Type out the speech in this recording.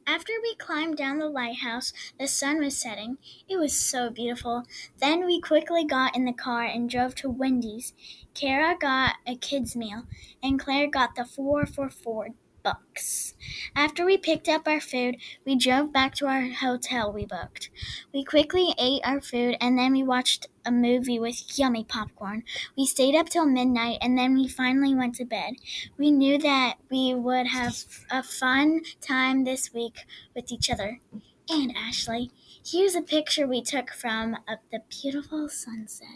After we climbed down the lighthouse, the sun was setting. It was so beautiful. Then we quickly got in the car and drove to Wendy's. Kara got a kid's meal, and Claire got the 4 for $4. After we picked up our food, we drove back to our hotel we booked. We quickly ate our food, and then we watched a movie with yummy popcorn. We stayed up till midnight, and then we finally went to bed. We knew that we would have a fun time this week with each other. And Ashley, here's a picture we took from the beautiful sunset.